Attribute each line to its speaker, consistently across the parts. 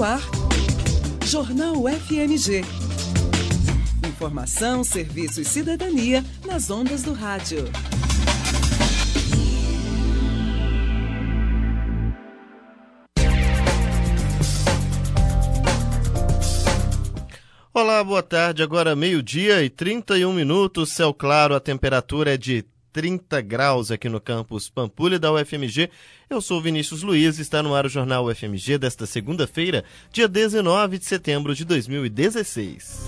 Speaker 1: no ar, Jornal UFMG. Informação, serviço e cidadania nas ondas do rádio.
Speaker 2: Olá, boa tarde. Agora 12h31, céu claro, a temperatura é de 30 graus aqui no campus Pampulha da UFMG. Eu sou Vinícius Luiz e está no ar o Jornal UFMG desta segunda-feira, dia 19 de setembro de 2016.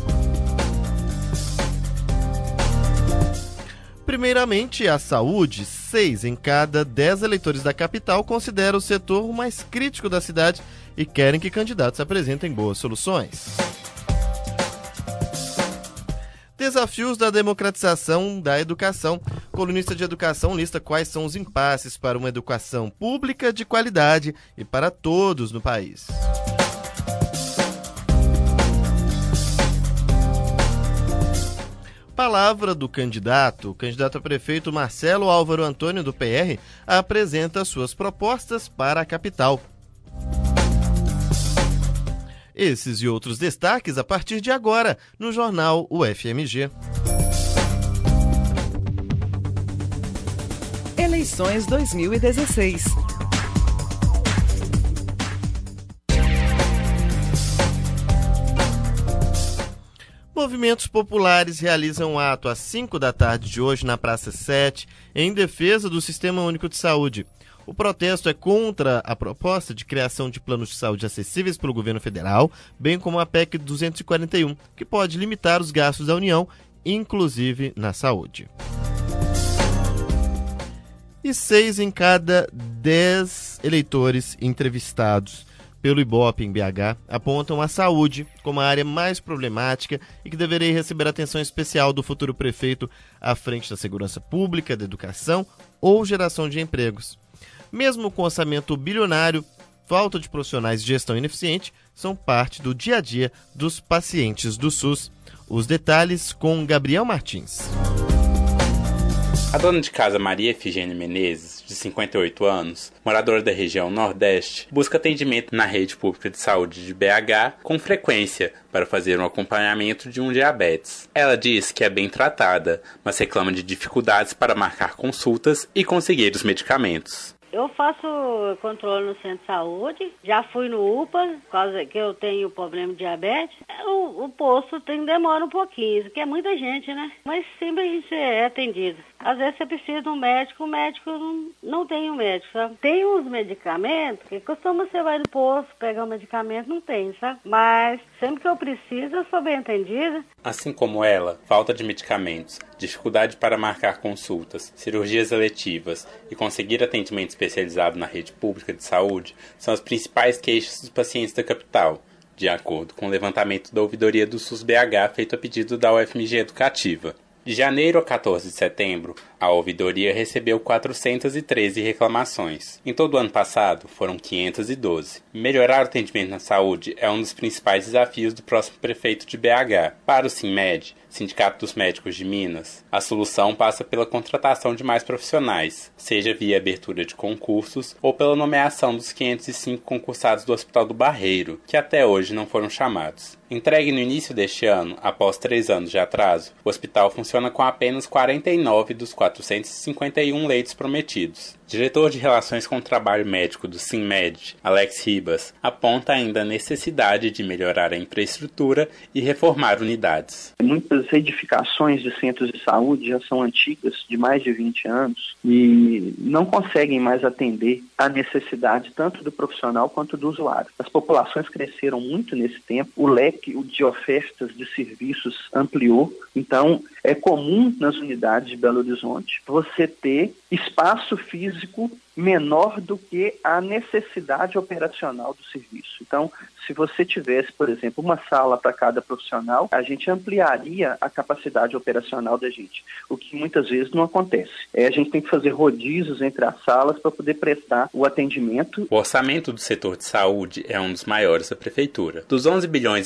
Speaker 2: Primeiramente, a saúde. 6 em cada 10 eleitores da capital consideram o setor o mais crítico da cidade e querem que candidatos apresentem boas soluções. Desafios da democratização da educação. Colunista de Educação lista quais são os impasses para uma educação pública de qualidade e para todos no país. Palavra do candidato. O candidato a prefeito Marcelo Álvaro Antônio, do PR, apresenta suas propostas para a capital. Esses e outros destaques a partir de agora no Jornal UFMG.
Speaker 1: Eleições 2016.
Speaker 2: Movimentos populares realizam um ato às 5 da tarde de hoje na Praça 7 em defesa do Sistema Único de Saúde. O protesto é contra a proposta de criação de planos de saúde acessíveis pelo governo federal, bem como a PEC 241, que pode limitar os gastos da União, inclusive na saúde. E 6 em cada 10 eleitores entrevistados pelo Ibope em BH apontam a saúde como a área mais problemática e que deveria receber atenção especial do futuro prefeito à frente da segurança pública, da educação ou geração de empregos. Mesmo com orçamento bilionário, falta de profissionais e gestão ineficiente são parte do dia a dia dos pacientes do SUS. Os detalhes com Gabriel Martins.
Speaker 3: A dona de casa Maria Efigênia Menezes, de 58 anos, moradora da região Nordeste, busca atendimento na rede pública de saúde de BH com frequência para fazer um acompanhamento de um diabetes. Ela diz que é bem tratada, mas reclama de dificuldades para marcar consultas e conseguir os medicamentos.
Speaker 4: Eu faço controle no centro de saúde, já fui no UPA, por causa que eu tenho problema de diabetes. O posto demora um pouquinho, porque é muita gente, né? Mas sempre a gente é atendido. Às vezes você precisa de um médico, o médico não tem um médico, sabe? Tem uns medicamentos que costuma você vai no posto, pegar um medicamento, não tem, sabe? Mas sempre que eu preciso, eu sou bem atendida.
Speaker 3: Assim como ela, falta de medicamentos, dificuldade para marcar consultas, cirurgias eletivas e conseguir atendimento especializado na rede pública de saúde são as principais queixas dos pacientes da capital, de acordo com o levantamento da ouvidoria do SUS BH feito a pedido da UFMG Educativa. De janeiro a 14 de setembro, a ouvidoria recebeu 413 reclamações. Em todo o ano passado, foram 512. Melhorar o atendimento na saúde é um dos principais desafios do próximo prefeito de BH. Para o SINMED, Sindicato dos Médicos de Minas, a solução passa pela contratação de mais profissionais, seja via abertura de concursos ou pela nomeação dos 505 concursados do Hospital do Barreiro, que até hoje não foram chamados. Entregue no início deste ano, após 3 anos de atraso, o hospital funciona com apenas 49 dos 451 leitos prometidos. Diretor de Relações com o Trabalho Médico do SINMED, Alex Ribas, aponta ainda a necessidade de melhorar a infraestrutura e reformar unidades.
Speaker 5: Muitas edificações de centros de saúde já são antigas, de mais de 20 anos, e não conseguem mais atender à necessidade tanto do profissional quanto do usuário. As populações cresceram muito nesse tempo, o leque de ofertas de serviços ampliou, então é comum nas unidades de Belo Horizonte você ter espaço físico menor do que a necessidade operacional do serviço. Então, se você tivesse, por exemplo, uma sala para cada profissional, a gente ampliaria a capacidade operacional da gente, o que muitas vezes não acontece. A gente tem que fazer rodízios entre as salas para poder prestar o atendimento.
Speaker 3: O orçamento do setor de saúde é um dos maiores da prefeitura. Dos 11 bilhões e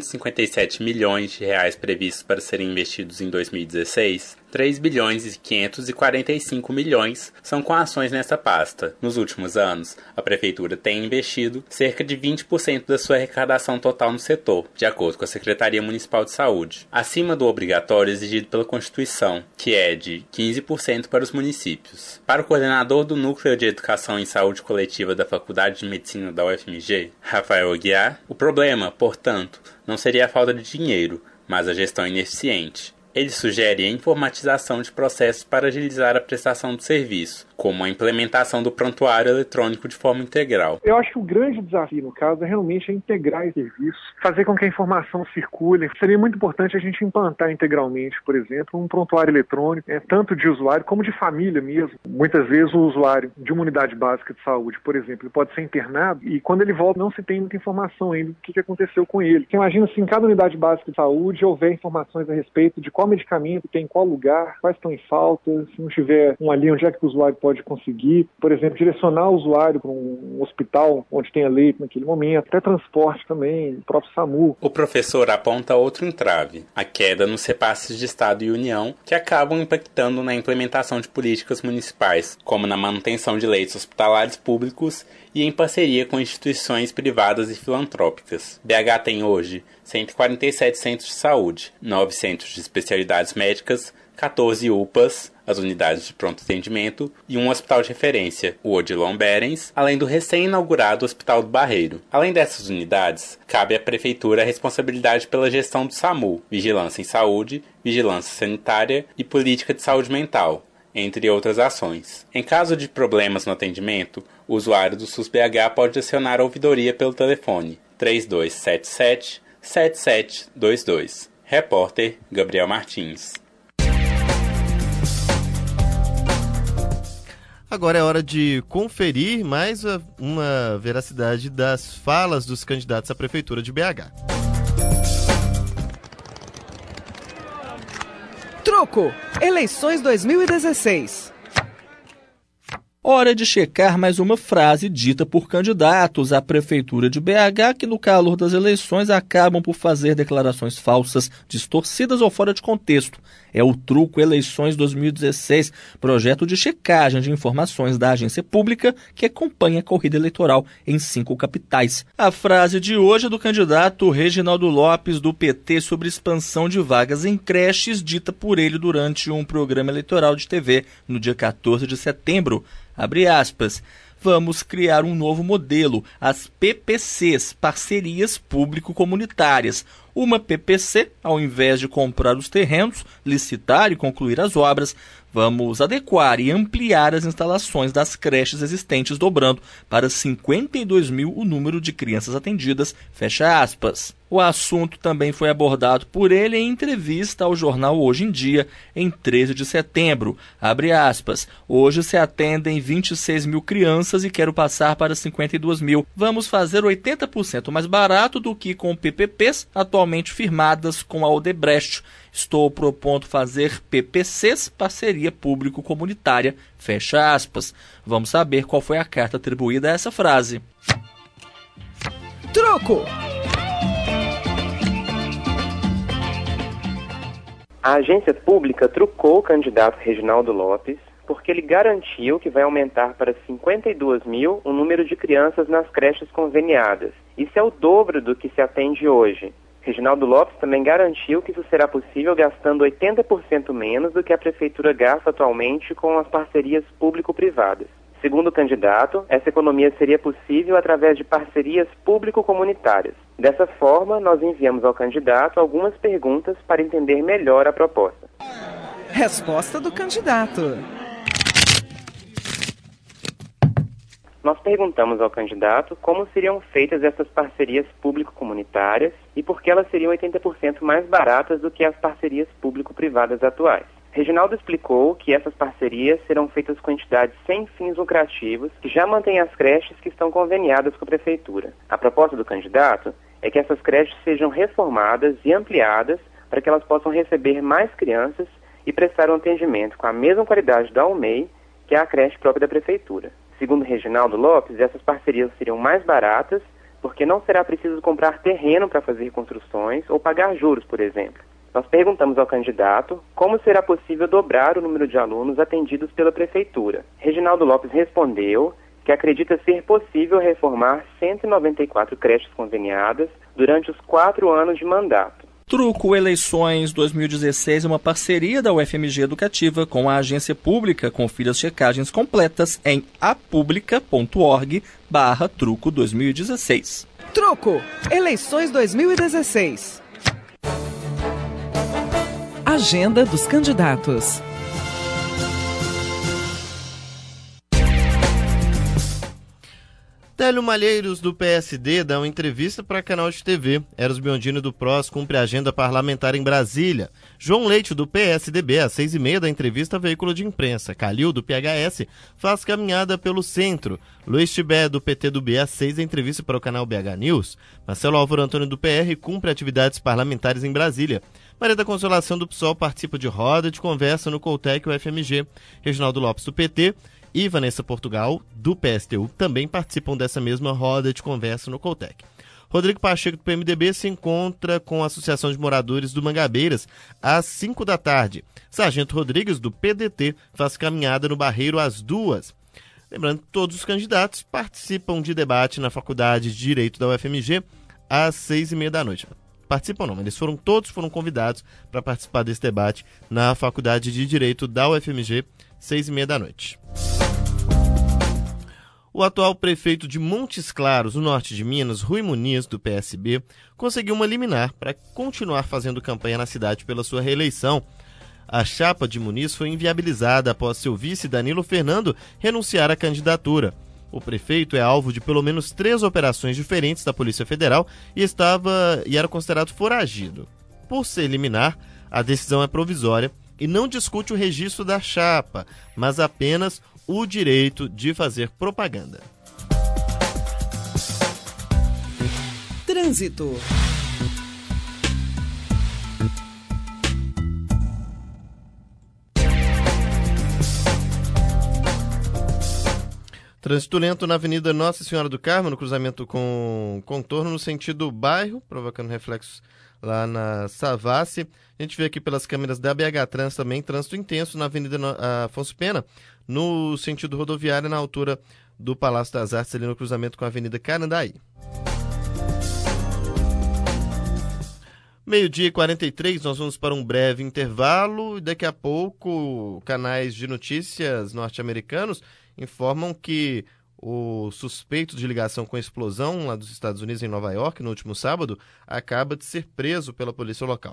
Speaker 3: 457 milhões de reais previstos para serem investidos em 2016, 3 bilhões e 545 milhões são com ações nessa parte pasta. Nos últimos anos, a Prefeitura tem investido cerca de 20% da sua arrecadação total no setor, de acordo com a Secretaria Municipal de Saúde, acima do obrigatório exigido pela Constituição, que é de 15% para os municípios. Para o coordenador do Núcleo de Educação em Saúde Coletiva da Faculdade de Medicina da UFMG, Rafael Aguiar, o problema, portanto, não seria a falta de dinheiro, mas a gestão ineficiente. Ele sugere a informatização de processos para agilizar a prestação do serviço, como a implementação do prontuário eletrônico de forma integral.
Speaker 6: Eu acho que o grande desafio, no caso, é realmente integrar esse serviço, fazer com que a informação circule. Seria muito importante a gente implantar integralmente, por exemplo, um prontuário eletrônico, tanto de usuário como de família mesmo. Muitas vezes o usuário de uma unidade básica de saúde, por exemplo, ele pode ser internado e quando ele volta não se tem muita informação ainda do que aconteceu com ele. Você imagina se em cada unidade básica de saúde houver informações a respeito de qual medicamento tem em qual lugar, quais estão em falta, se não tiver um ali, onde é que o usuário pode conseguir, por exemplo, direcionar o usuário para um hospital onde tenha leito naquele momento, até transporte também, o próprio SAMU.
Speaker 3: O professor aponta outro entrave, a queda nos repasses de Estado e União, que acabam impactando na implementação de políticas municipais, como na manutenção de leitos hospitalares públicos e em parceria com instituições privadas e filantrópicas. BH tem hoje 147 centros de saúde, 9 centros de especialidades médicas, 14 UPAs, as unidades de pronto atendimento, e um hospital de referência, o Odilon Berens, além do recém-inaugurado Hospital do Barreiro. Além dessas unidades, cabe à Prefeitura a responsabilidade pela gestão do SAMU, vigilância em saúde, vigilância sanitária e política de saúde mental, entre outras ações. Em caso de problemas no atendimento, o usuário do SUS BH pode acionar a ouvidoria pelo telefone 3277-7722. Repórter Gabriel Martins.
Speaker 2: Agora é hora de conferir mais uma veracidade das falas dos candidatos à Prefeitura de BH.
Speaker 1: Troco. Eleições 2016.
Speaker 7: Hora de checar mais uma frase dita por candidatos à Prefeitura de BH que, no calor das eleições, acabam por fazer declarações falsas, distorcidas ou fora de contexto. É o Truco Eleições 2016, projeto de checagem de informações da agência pública que acompanha a corrida eleitoral em 5 capitais. A frase de hoje é do candidato Reginaldo Lopes, do PT, sobre expansão de vagas em creches, dita por ele durante um programa eleitoral de TV no dia 14 de setembro. Abre aspas. Vamos criar um novo modelo, as PPCs, Parcerias Público-Comunitárias. Uma PPC, ao invés de comprar os terrenos, licitar e concluir as obras, vamos adequar e ampliar as instalações das creches existentes, dobrando para 52 mil o número de crianças atendidas, fecha aspas. O assunto também foi abordado por ele em entrevista ao jornal Hoje em Dia, em 13 de setembro. Abre aspas. Hoje se atendem 26 mil crianças e quero passar para 52 mil. Vamos fazer 80% mais barato do que com PPPs atualmente firmadas com a Odebrecht. Estou propondo fazer PPCs, Parceria Público-Comunitária, fecha aspas. Vamos saber qual foi a carta atribuída a essa frase.
Speaker 1: Troco.
Speaker 8: A agência pública trucou o candidato Reginaldo Lopes porque ele garantiu que vai aumentar para 52 mil o número de crianças nas creches conveniadas. Isso é o dobro do que se atende hoje. Reginaldo Lopes também garantiu que isso será possível gastando 80% menos do que a Prefeitura gasta atualmente com as parcerias público-privadas. Segundo o candidato, essa economia seria possível através de parcerias público-comunitárias. Dessa forma, nós enviamos ao candidato algumas perguntas para entender melhor a proposta.
Speaker 1: Resposta do candidato.
Speaker 8: Nós perguntamos ao candidato como seriam feitas essas parcerias público-comunitárias e por que elas seriam 80% mais baratas do que as parcerias público-privadas atuais. Reginaldo explicou que essas parcerias serão feitas com entidades sem fins lucrativos que já mantêm as creches que estão conveniadas com a Prefeitura. A proposta do candidato é que essas creches sejam reformadas e ampliadas para que elas possam receber mais crianças e prestar um atendimento com a mesma qualidade da UMEI, que é a creche própria da Prefeitura. Segundo Reginaldo Lopes, essas parcerias seriam mais baratas porque não será preciso comprar terreno para fazer construções ou pagar juros, por exemplo. Nós perguntamos ao candidato como será possível dobrar o número de alunos atendidos pela Prefeitura. Reginaldo Lopes respondeu que acredita ser possível reformar 194 creches conveniadas durante os 4 anos de mandato.
Speaker 7: Truco Eleições 2016 é uma parceria da UFMG Educativa com a agência pública. Confira as checagens completas em apublica.org/truco 2016.
Speaker 1: Truco Eleições 2016. Agenda dos candidatos.
Speaker 2: Télio Malheiros, do PSD, dá uma entrevista para canal de TV. Eros Biondini, do PROS, cumpre a agenda parlamentar em Brasília. João Leite, do PSDB, às 6h30 da entrevista, veículo de imprensa. Calil, do PHS, faz caminhada pelo centro. Luiz Tibé, do PT do B, às 6h, entrevista para o canal BH News. Marcelo Álvaro Antônio, do PR, cumpre atividades parlamentares em Brasília. Maria da Consolação, do PSOL, participa de roda de conversa no Coltec UFMG. Reginaldo Lopes, do PT, e Vanessa Portugal, do PSTU, também participam dessa mesma roda de conversa no Coltec. Rodrigo Pacheco, do PMDB, se encontra com a Associação de Moradores do Mangabeiras às 5 da tarde. Sargento Rodrigues, do PDT, faz caminhada no Barreiro às 2h. Lembrando que todos os candidatos participam de debate na Faculdade de Direito da UFMG às 6h30 da noite. Participam não, eles todos foram convidados para participar desse debate na Faculdade de Direito da UFMG, 6h30 da noite. O atual prefeito de Montes Claros, no norte de Minas, Rui Muniz, do PSB, conseguiu uma liminar para continuar fazendo campanha na cidade pela sua reeleição. A chapa de Muniz foi inviabilizada após seu vice, Danilo Fernando, renunciar à candidatura. O prefeito é alvo de pelo menos 3 operações diferentes da Polícia Federal e era considerado foragido. Por ser liminar, a decisão é provisória e não discute o registro da chapa, mas apenas o direito de fazer propaganda.
Speaker 1: Trânsito.
Speaker 2: Trânsito lento na Avenida Nossa Senhora do Carmo, no cruzamento com contorno, no sentido bairro, provocando reflexos lá na Savassi. A gente vê aqui pelas câmeras da BH Trans também, trânsito intenso na Avenida Afonso Pena, no sentido rodoviário, na altura do Palácio das Artes, ali no cruzamento com a Avenida Canandaí. 12h43, nós vamos para um breve intervalo e daqui a pouco canais de notícias norte-americanos informam que o suspeito de ligação com a explosão lá dos Estados Unidos em Nova York no último sábado acaba de ser preso pela polícia local.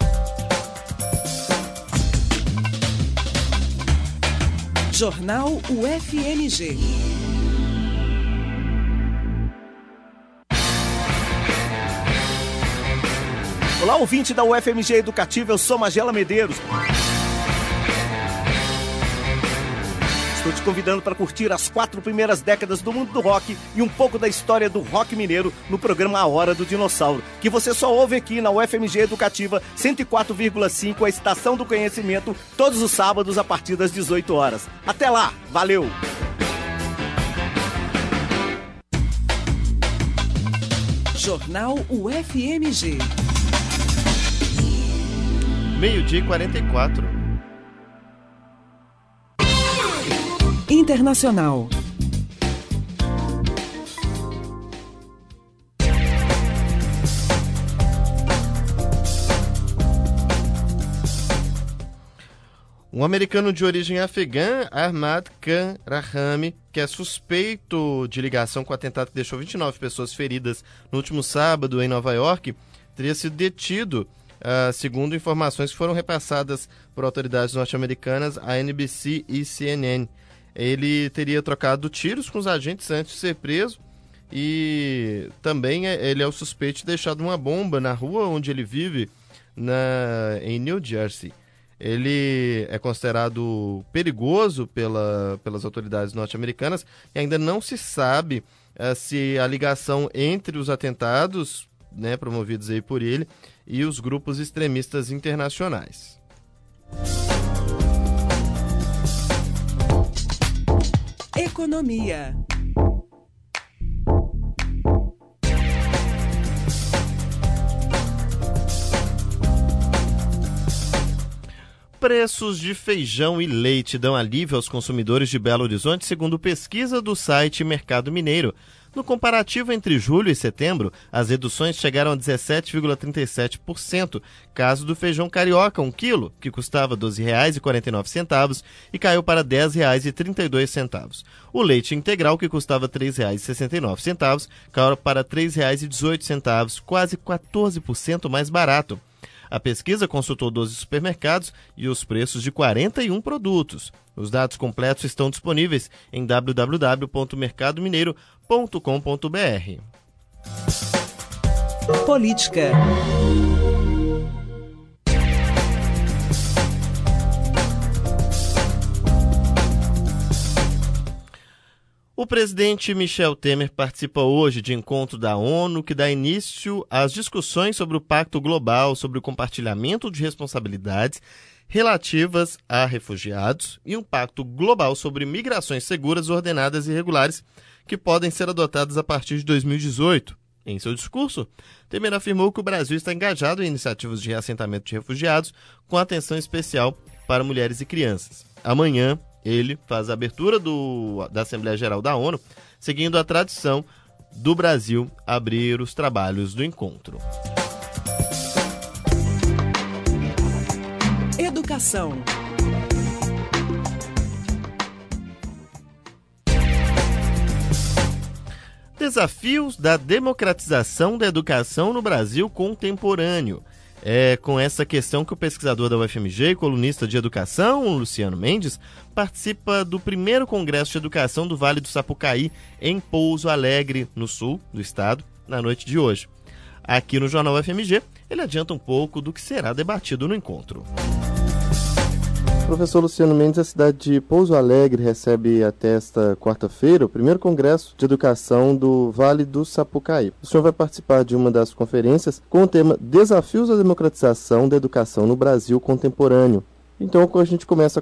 Speaker 1: Jornal UFMG.
Speaker 9: Olá, ouvinte da UFMG Educativa, eu sou Magela Medeiros. Estou te convidando para curtir as 4 primeiras décadas do mundo do rock e um pouco da história do rock mineiro no programa A Hora do Dinossauro, que você só ouve aqui na UFMG Educativa 104,5, a Estação do Conhecimento, todos os sábados a partir das 18 horas. Até lá, valeu!
Speaker 1: Jornal UFMG.
Speaker 2: 12h44.
Speaker 1: Internacional.
Speaker 2: Um americano de origem afegã, Ahmad Khan Rahami, que é suspeito de ligação com o atentado que deixou 29 pessoas feridas no último sábado em Nova York, teria sido detido, segundo informações que foram repassadas por autoridades norte-americanas, a NBC e CNN. Ele teria trocado tiros com os agentes antes de ser preso e também ele é o suspeito de deixar uma bomba na rua onde ele vive, em New Jersey. Ele é considerado perigoso pelas autoridades norte-americanas e ainda não se sabe se a ligação entre os atentados, promovidos aí por ele, e os grupos extremistas internacionais.
Speaker 1: Economia.
Speaker 2: preços de feijão e leite dão alívio aos consumidores de Belo Horizonte, segundo pesquisa do site Mercado Mineiro. No comparativo entre julho e setembro, as reduções chegaram a 17,37%. Caso do feijão carioca, 1 quilo, que custava R$ 12,49 e caiu para R$ 10,32. O leite integral, que custava R$ 3,69, caiu para R$ 3,18, quase 14% mais barato. A pesquisa consultou 12 supermercados e os preços de 41 produtos. Os dados completos estão disponíveis em www.mercadomineiro.com.br.
Speaker 1: Política.
Speaker 2: O presidente Michel Temer participa hoje de encontro da ONU que dá início às discussões sobre o Pacto Global sobre o compartilhamento de responsabilidades relativas a refugiados e um pacto global sobre migrações seguras, ordenadas e regulares que podem ser adotadas a partir de 2018. Em seu discurso, Temer afirmou que o Brasil está engajado em iniciativas de reassentamento de refugiados com atenção especial para mulheres e crianças. Amanhã, ele faz a abertura da Assembleia Geral da ONU, seguindo a tradição do Brasil abrir os trabalhos do encontro.
Speaker 1: Educação.
Speaker 2: Desafios da democratização da educação no Brasil contemporâneo. É com essa questão que o pesquisador da UFMG e colunista de educação, Luciano Mendes, participa do primeiro Congresso de Educação do Vale do Sapucaí, em Pouso Alegre, no sul do estado, na noite de hoje. Aqui no Jornal UFMG, ele adianta um pouco do que será debatido no encontro.
Speaker 10: Professor Luciano Mendes, a cidade de Pouso Alegre recebe até esta quarta-feira o primeiro Congresso de Educação do Vale do Sapucaí. O senhor vai participar de uma das conferências com o tema Desafios da Democratização da Educação no Brasil Contemporâneo. Então, a gente começa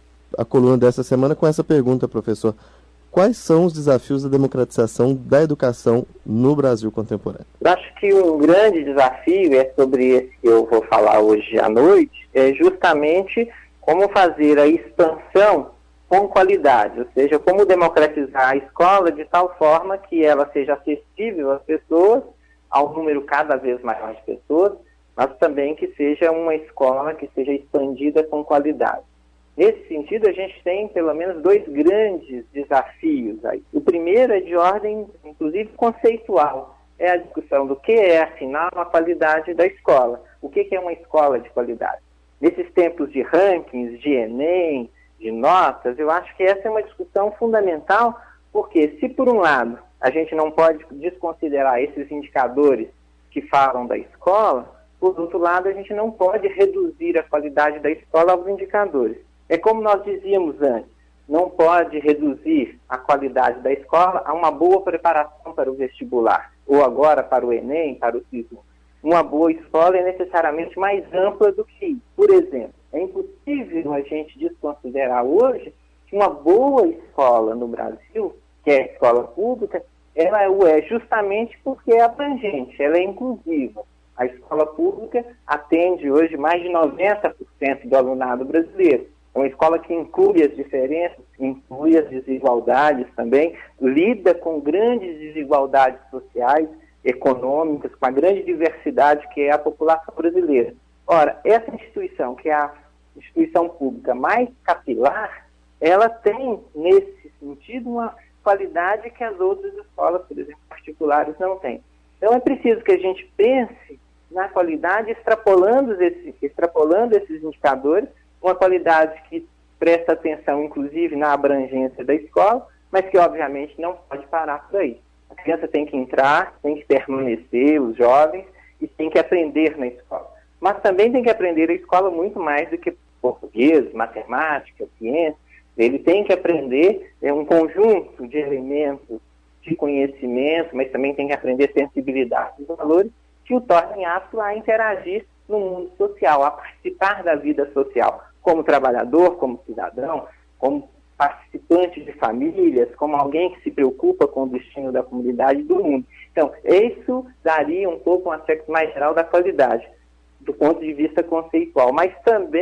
Speaker 10: a coluna dessa semana com essa pergunta, professor. Quais são os desafios da democratização da educação no Brasil contemporâneo?
Speaker 5: Eu acho que um grande desafio, é sobre esse que eu vou falar hoje à noite, é justamente como fazer a expansão com qualidade, ou seja, como democratizar a escola de tal forma que ela seja acessível às pessoas, ao número cada vez maior de pessoas, mas também que seja uma escola que seja expandida com qualidade. Nesse sentido, a gente tem pelo menos dois grandes desafios aí. O primeiro é de ordem, inclusive, conceitual. É a discussão do que é, afinal, a qualidade da escola. O que é uma escola de qualidade? Nesses tempos de rankings, de Enem, de notas, eu acho que essa é uma discussão fundamental, porque se por um lado a gente não pode desconsiderar esses indicadores que falam da escola, por outro lado a gente não pode reduzir a qualidade da escola aos indicadores. É como nós dizíamos antes, não pode reduzir a qualidade da escola a uma boa preparação para o vestibular, ou agora para o Enem, para o SISU. Uma boa escola é necessariamente mais ampla do que isso. Por exemplo, é impossível a gente desconsiderar hoje que uma boa escola no Brasil, que é a escola pública, ela é justamente porque é abrangente, ela é inclusiva. A escola pública atende hoje mais de 90% do alunado brasileiro. É uma escola que inclui as diferenças, inclui as desigualdades também, lida com grandes desigualdades sociais, econômicas, com a grande diversidade que é a população brasileira. Ora, essa instituição, que é a instituição pública mais capilar, ela tem, nesse sentido, uma qualidade que as outras escolas, por exemplo, particulares, não têm. Então é preciso que a gente pense na qualidade, extrapolando esses indicadores, uma qualidade que presta atenção, inclusive, na abrangência da escola, mas que, obviamente, não pode parar por aí. A criança tem que entrar, tem que permanecer, os jovens, e tem que aprender na escola. Mas também tem que aprender a escola muito mais do que português, matemática, ciência. Ele tem que aprender um conjunto de elementos de conhecimento, mas também tem que aprender sensibilidade e valores que o tornem apto a interagir no mundo social, a participar da vida social, como trabalhador, como cidadão, como participante de famílias, como alguém que se preocupa com o destino da comunidade e do mundo. Então, isso daria um pouco um aspecto mais geral da qualidade, do ponto de vista conceitual, mas também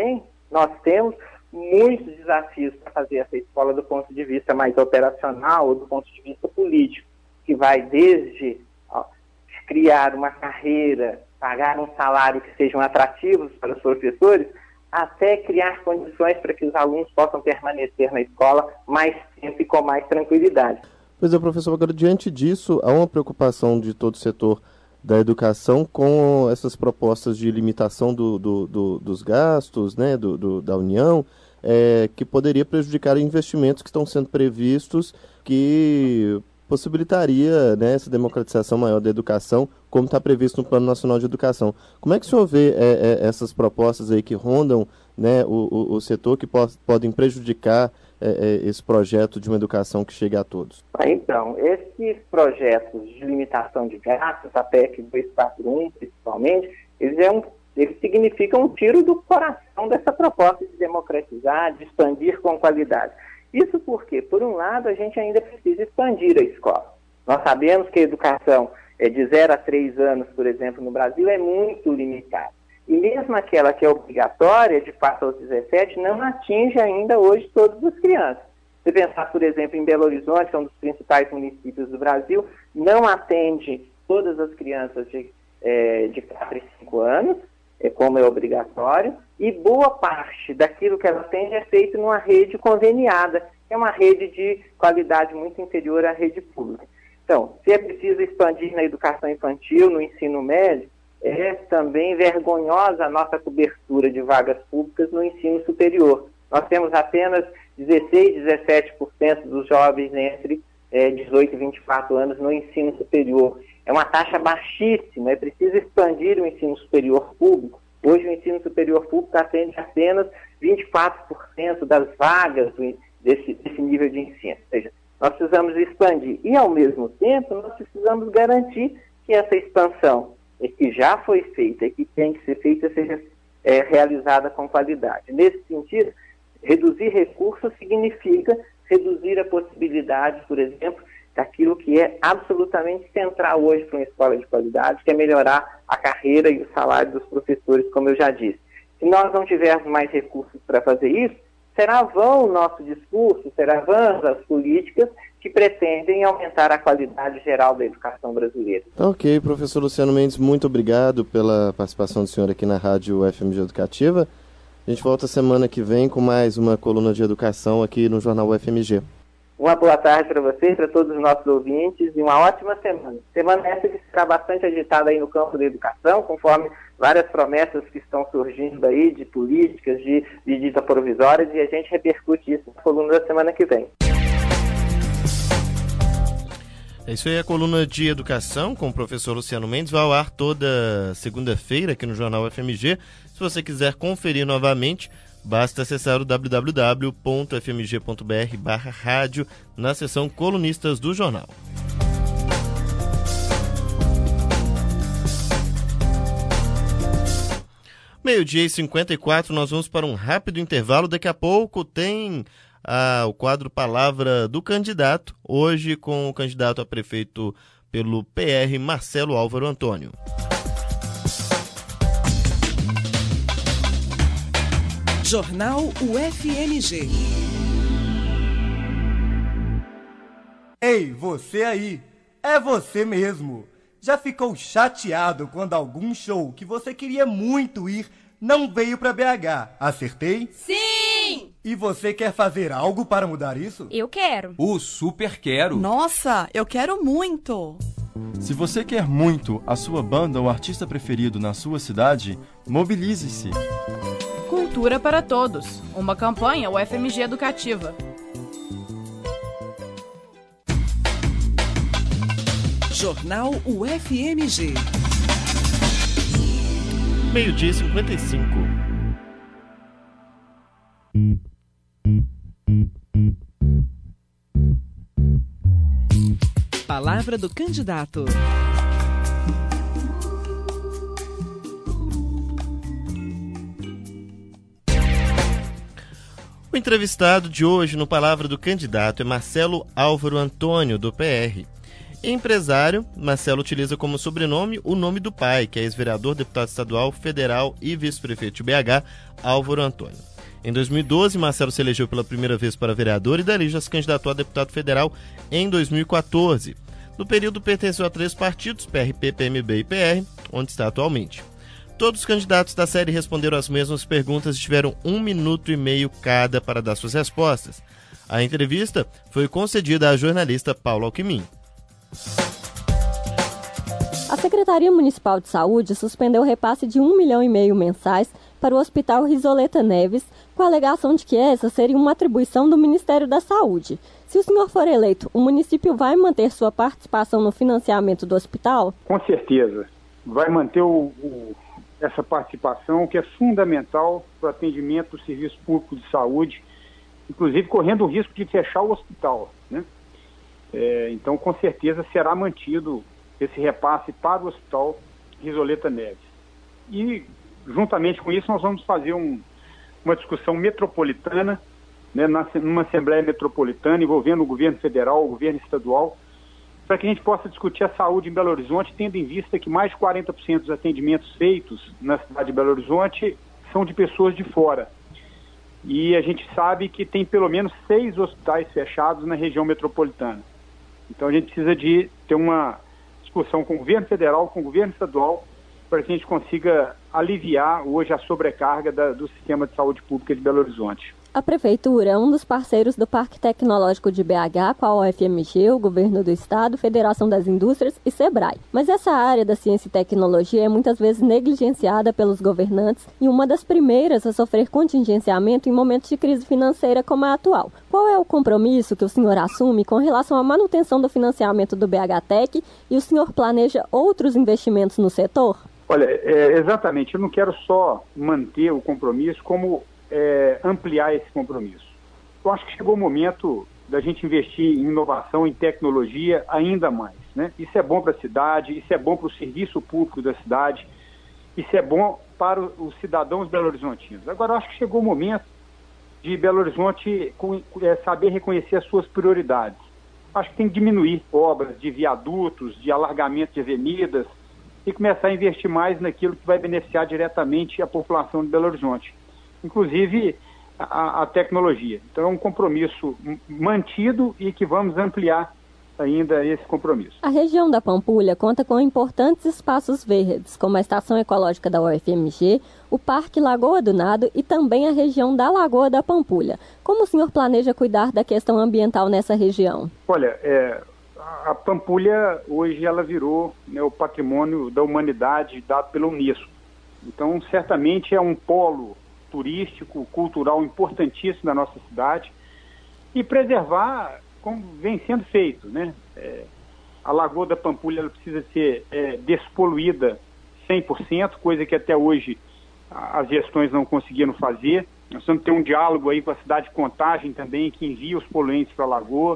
Speaker 5: Nós temos muitos desafios para fazer essa escola do ponto de vista mais operacional ou do ponto de vista político, que vai desde criar uma carreira, pagar um salário que sejam atrativos para os professores, até criar condições para que os alunos possam permanecer na escola mais tempo e com mais tranquilidade.
Speaker 10: Pois é, professor, agora diante disso, há uma preocupação de todo o setor da educação com essas propostas de limitação dos gastos, né, da União, que poderia prejudicar investimentos que estão sendo previstos, que possibilitaria, né, essa democratização maior da educação, como está previsto no Plano Nacional de Educação. Como é que o senhor vê essas propostas aí que rondam, né, o setor, que podem prejudicar esse projeto de uma educação que chegue a todos?
Speaker 5: Então, esses projetos de limitação de gastos, a PEC 241 principalmente, eles significam um tiro do coração dessa proposta de democratizar, de expandir com qualidade. Isso porque, por um lado, a gente ainda precisa expandir a escola. Nós sabemos que a educação de 0 a 3 anos, por exemplo, no Brasil, é muito limitada. E mesmo aquela que é obrigatória, de 4 aos 17, não atinge ainda hoje todas as crianças. Se pensar, por exemplo, em Belo Horizonte, que é um dos principais municípios do Brasil, não atende todas as crianças de 4 e 5 anos, como é obrigatório, e boa parte daquilo que ela atende é feito numa rede conveniada, que é uma rede de qualidade muito inferior à rede pública. Então, se é preciso expandir na educação infantil, no ensino médio, é também vergonhosa a nossa cobertura de vagas públicas no ensino superior. Nós temos apenas 16, 17% dos jovens entre 18 e 24 anos no ensino superior. É uma taxa baixíssima, é preciso expandir o ensino superior público. Hoje o ensino superior público atende apenas 24% das vagas desse nível de ensino. Ou seja, nós precisamos expandir e, ao mesmo tempo, nós precisamos garantir que essa expansão que já foi feita e que tem que ser feita seja realizada com qualidade. Nesse sentido, reduzir recursos significa reduzir a possibilidade, por exemplo, daquilo que é absolutamente central hoje para uma escola de qualidade, que é melhorar a carreira e o salário dos professores, como eu já disse. Se nós não tivermos mais recursos para fazer isso, será vão o nosso discurso, será vãs as políticas que pretendem aumentar a qualidade geral da educação brasileira.
Speaker 10: Ok, professor Luciano Mendes, muito obrigado pela participação do senhor aqui na Rádio UFMG Educativa. A gente volta semana que vem com mais uma coluna de educação aqui no Jornal UFMG.
Speaker 5: Uma boa tarde para vocês, para todos os nossos ouvintes, e uma ótima semana. Semana essa que será bastante agitada aí no campo da educação, conforme várias promessas que estão surgindo aí de políticas, de medidas provisórias, e a gente repercute isso na coluna da semana que vem.
Speaker 2: É isso aí, a coluna de educação com o professor Luciano Mendes vai ao ar toda segunda-feira aqui no Jornal UFMG. Se você quiser conferir novamente, basta acessar o www.fmg.br/rádio na seção Colunistas do Jornal. Meio-dia e 54, nós vamos para um rápido intervalo. Daqui a pouco tem o quadro Palavra do Candidato, hoje com o candidato a prefeito pelo PR, Marcelo Álvaro Antônio.
Speaker 1: Jornal UFMG.
Speaker 11: Ei, você aí! É você mesmo! Já ficou chateado quando algum show que você queria muito ir não veio para BH? Acertei?
Speaker 12: Sim!
Speaker 11: E você quer fazer algo para mudar isso?
Speaker 12: Eu quero.
Speaker 13: Super quero!
Speaker 14: Nossa, eu quero muito!
Speaker 15: Se você quer muito a sua banda ou artista preferido na sua cidade, mobilize-se!
Speaker 16: Cultura para Todos, uma campanha UFMG Educativa.
Speaker 1: Jornal UFMG.
Speaker 2: Meio-dia e 55.
Speaker 1: Palavra do candidato.
Speaker 2: O entrevistado de hoje no Palavra do Candidato é Marcelo Álvaro Antônio, do PR. Empresário, Marcelo utiliza como sobrenome o nome do pai, que é ex-vereador, deputado estadual, federal e vice-prefeito de BH, Álvaro Antônio. Em 2012, Marcelo se elegeu pela primeira vez para vereador e dali já se candidatou a deputado federal em 2014. No período pertenceu a 3 partidos, PRP, PMB e PR, onde está atualmente. Todos os candidatos da série responderam as mesmas perguntas e tiveram 1 minuto e meio cada para dar suas respostas. A entrevista foi concedida à jornalista Paula Alckmin.
Speaker 12: A Secretaria Municipal de Saúde suspendeu o repasse de 1,5 milhão mensais para o Hospital Risoleta Neves, com a alegação de que essa seria uma atribuição do Ministério da Saúde. Se o senhor for eleito, o município vai manter sua participação no financiamento do hospital?
Speaker 13: Com certeza. Vai manter essa participação, que é fundamental para o atendimento do serviço público de saúde, inclusive correndo o risco de fechar o hospital, né? Então, com certeza, será mantido esse repasse para o Hospital Risoleta Neves. E, juntamente com isso, nós vamos fazer uma discussão metropolitana, né, numa Assembleia Metropolitana, envolvendo o governo federal, o governo estadual, para que a gente possa discutir a saúde em Belo Horizonte, tendo em vista que mais de 40% dos atendimentos feitos na cidade de Belo Horizonte são de pessoas de fora. E a gente sabe que tem pelo menos 6 hospitais fechados na região metropolitana. Então a gente precisa de ter uma discussão com o governo federal, com o governo estadual, para que a gente consiga aliviar hoje a sobrecarga do sistema de saúde pública de Belo Horizonte.
Speaker 12: A Prefeitura é um dos parceiros do Parque Tecnológico de BH, com a UFMG, o Governo do Estado, Federação das Indústrias e SEBRAE. Mas essa área da ciência e tecnologia é muitas vezes negligenciada pelos governantes e uma das primeiras a sofrer contingenciamento em momentos de crise financeira como a atual. Qual é o compromisso que o senhor assume com relação à manutenção do financiamento do BH Tech e o senhor planeja outros investimentos no setor?
Speaker 13: Olha, exatamente, eu não quero só manter o compromisso, como ampliar esse compromisso. Eu acho que chegou o momento da gente investir em inovação, em tecnologia ainda mais, né? Isso é bom para a cidade, isso é bom para o serviço público da cidade, isso é bom para os cidadãos belo-horizontinos. Agora, eu acho que chegou o momento de Belo Horizonte saber reconhecer as suas prioridades. Acho que tem que diminuir obras de viadutos, de alargamento de avenidas e começar a investir mais naquilo que vai beneficiar diretamente a população de Belo Horizonte, inclusive a tecnologia. Então é um compromisso mantido e que vamos ampliar ainda esse compromisso.
Speaker 12: A região da Pampulha conta com importantes espaços verdes, como a Estação Ecológica da UFMG, o Parque Lagoa do Nado e também a região da Lagoa da Pampulha. Como o senhor planeja cuidar da questão ambiental nessa região?
Speaker 13: Olha, a Pampulha hoje ela virou, né, o patrimônio da humanidade dado pela Unesco. Então certamente é um polo turístico, cultural importantíssimo da nossa cidade, e preservar como vem sendo feito, né? A Lagoa da Pampulha ela precisa ser despoluída 100%, coisa que até hoje as gestões não conseguiram fazer. Nós vamos ter um diálogo aí com a cidade de Contagem também, que envia os poluentes para a Lagoa,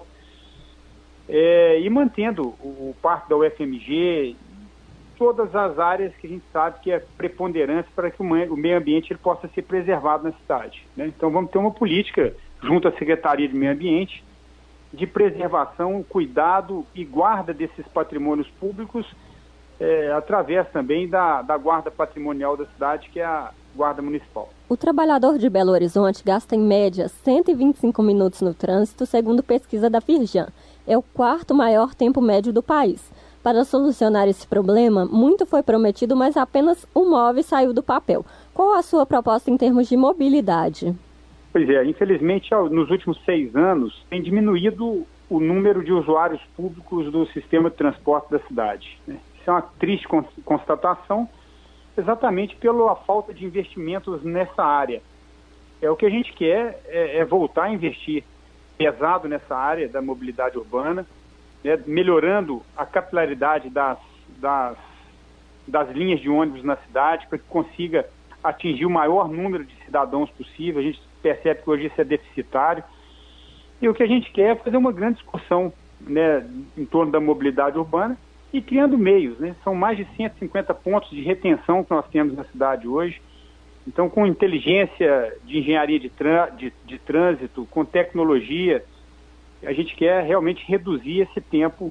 Speaker 13: e mantendo o parque da UFMG, todas as áreas que a gente sabe que é preponderante para que o meio ambiente ele possa ser preservado na cidade, né? Então vamos ter uma política junto à Secretaria de Meio Ambiente de preservação, cuidado e guarda desses patrimônios públicos, através também da guarda patrimonial da cidade, que é a Guarda Municipal.
Speaker 12: O trabalhador de Belo Horizonte gasta em média 125 minutos no trânsito, segundo pesquisa da Firjan. É o 4º maior tempo médio do país. Para solucionar esse problema, muito foi prometido, mas apenas um MOVE saiu do papel. Qual a sua proposta em termos de mobilidade?
Speaker 13: Pois é, infelizmente, nos últimos 6 anos, tem diminuído o número de usuários públicos do sistema de transporte da cidade, né? Isso é uma triste constatação, exatamente pela falta de investimentos nessa área. O que a gente quer é voltar a investir pesado nessa área da mobilidade urbana, né, melhorando a capilaridade das linhas de ônibus na cidade, para que consiga atingir o maior número de cidadãos possível. A gente percebe que hoje isso é deficitário. E o que a gente quer é fazer uma grande discussão, né, em torno da mobilidade urbana e criando meios, né? São mais de 150 pontos de retenção que nós temos na cidade hoje. Então, com inteligência de engenharia de trânsito, com tecnologia, a gente quer realmente reduzir esse tempo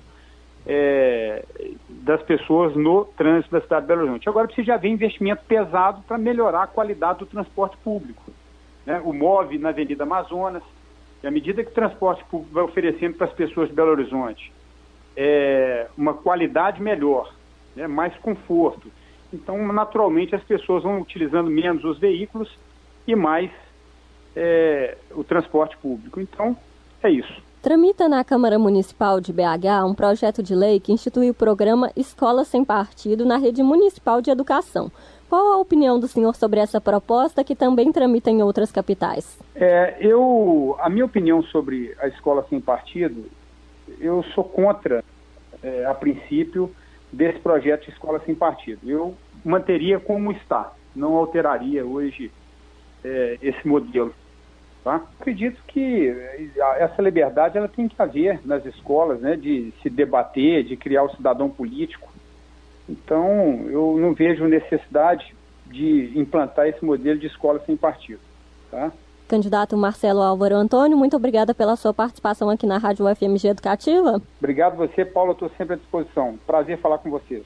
Speaker 13: das pessoas no trânsito da cidade de Belo Horizonte. Agora precisa haver investimento pesado para melhorar a qualidade do transporte público. né, o MOVE na Avenida Amazonas. E à medida que o transporte público vai oferecendo para as pessoas de Belo Horizonte uma qualidade melhor, né, mais conforto, então naturalmente as pessoas vão utilizando menos os veículos e mais o transporte público. Então, é isso.
Speaker 12: Tramita na Câmara Municipal de BH um projeto de lei que institui o programa Escola Sem Partido na Rede Municipal de Educação. Qual a opinião do senhor sobre essa proposta que também tramita em outras capitais?
Speaker 13: A minha opinião sobre a Escola Sem Partido, eu sou contra, a princípio, desse projeto de Escola Sem Partido. Eu manteria como está, não alteraria hoje esse modelo. Tá? Acredito que essa liberdade ela tem que haver nas escolas, né, de se debater, de criar o cidadão político. Então, eu não vejo necessidade de implantar esse modelo de escola sem partido. Tá?
Speaker 12: Candidato Marcelo Álvaro Antônio, muito obrigada pela sua participação aqui na Rádio UFMG Educativa.
Speaker 13: Obrigado você, Paulo, eu estou sempre à disposição. Prazer falar com vocês.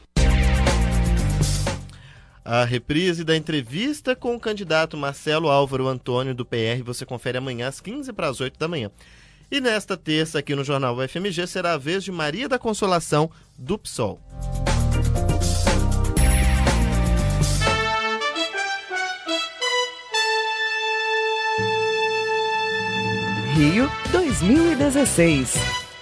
Speaker 2: A reprise da entrevista com o candidato Marcelo Álvaro Antônio, do PR, você confere amanhã às 7:45 da manhã. E nesta terça, aqui no Jornal UFMG, será a vez de Maria da Consolação, do PSOL.
Speaker 1: Rio 2016.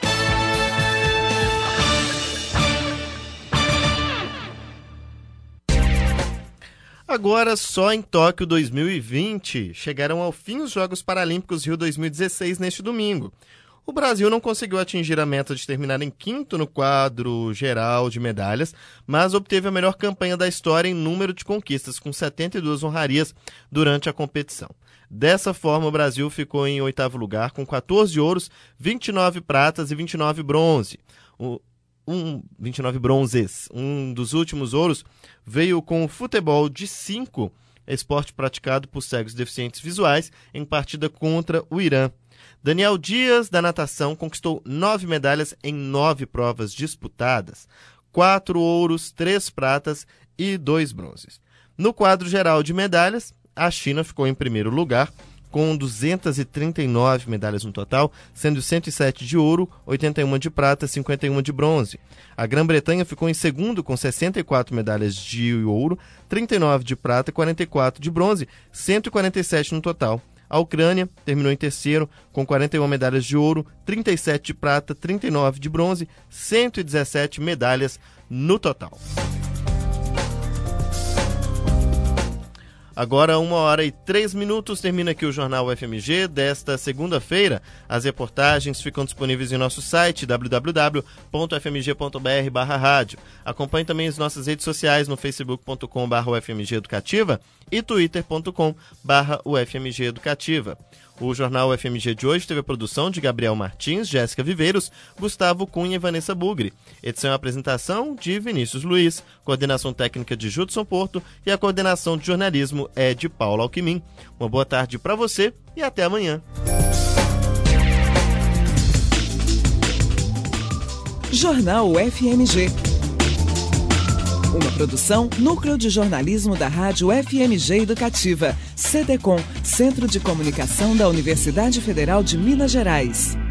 Speaker 2: Agora, só em Tóquio 2020, chegaram ao fim os Jogos Paralímpicos Rio 2016 neste domingo. O Brasil não conseguiu atingir a meta de terminar em quinto no quadro geral de medalhas, mas obteve a melhor campanha da história em número de conquistas, com 72 honrarias durante a competição. Dessa forma, o Brasil ficou em 8º lugar, com 14 ouros, 29 pratas e 29 bronze. 29 bronzes. Um dos últimos ouros veio com o futebol de 5, esporte praticado por cegos e deficientes visuais, em partida contra o Irã. Daniel Dias, da natação, conquistou 9 medalhas em 9 provas disputadas, 4 ouros, 3 pratas e 2 bronzes. No quadro geral de medalhas, a China ficou em primeiro lugar, com 239 medalhas no total, sendo 107 de ouro, 81 de prata e 51 de bronze. A Grã-Bretanha ficou em segundo, com 64 medalhas de ouro, 39 de prata e 44 de bronze, 147 no total. A Ucrânia terminou em terceiro, com 41 medalhas de ouro, 37 de prata, 39 de bronze, 117 medalhas no total. Agora, 1h03, termina aqui o Jornal UFMG desta segunda-feira. As reportagens ficam disponíveis em nosso site, www.fmg.br/rádio. Acompanhe também as nossas redes sociais no facebook.com/UFMG Educativa e twitter.com/UFMG Educativa. O Jornal UFMG de hoje teve a produção de Gabriel Martins, Jéssica Viveiros, Gustavo Cunha e Vanessa Bugri. Edição e apresentação de Vinícius Luiz, coordenação técnica de Judson Porto e a coordenação de jornalismo é de Paulo Alquimim. Uma boa tarde para você e até amanhã.
Speaker 1: Jornal UFMG. Uma produção Núcleo de Jornalismo da Rádio UFMG Educativa. CDCom, Centro de Comunicação da Universidade Federal de Minas Gerais.